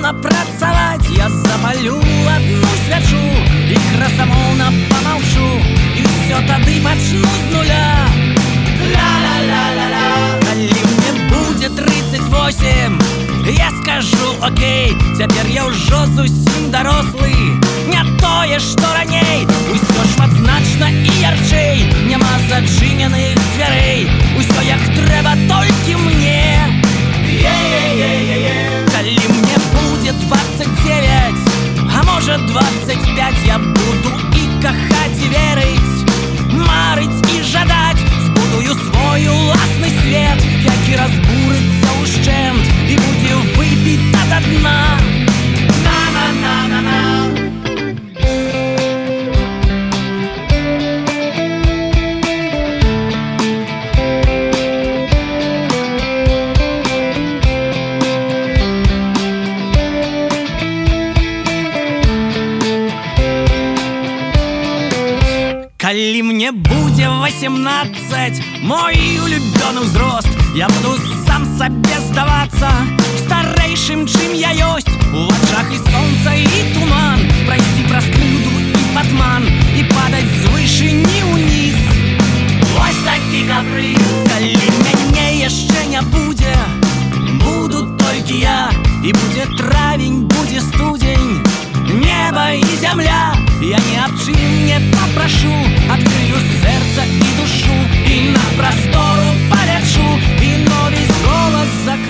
напрацаваць. Я запалю одну свячу і красамоўна памаўчу, і ўсё тады пачну з нуля. Ля-ля-ля-ля-ля. Калі мне будзе 38, я скажу окей, цяпер я ўжо зусім дарослы. Не тое, што раней, усё шматзначна і ярчэй. Няма зачыненых дзвярэй, усё як трэба толькі мне. Калі мне будзе 29, а можа 25, я буду і кахаць, і верыць, марыць і жадаць. Збудую свой уласны свет, які разбурыцца ўшчэнт і будзе выпіць да дна. На-на-на-на-на. Калі мне будзе 18, мой улюбёны ўзрост, я буду сам сабе здавацца старэйшым, чым я ёсць. У вачах і сонца, і туман, прайсці праз крыўду і падман, і падаць з вышыні ўніз. Вось такі капрыз. Калі мяне яшчэ не будзе, буду толькі я, і будзе травень, будзе студзень, неба і зямля. Я ні аб чым не папрашу, адкрыю сэрца і душу, і на прастору палячу, і новый голас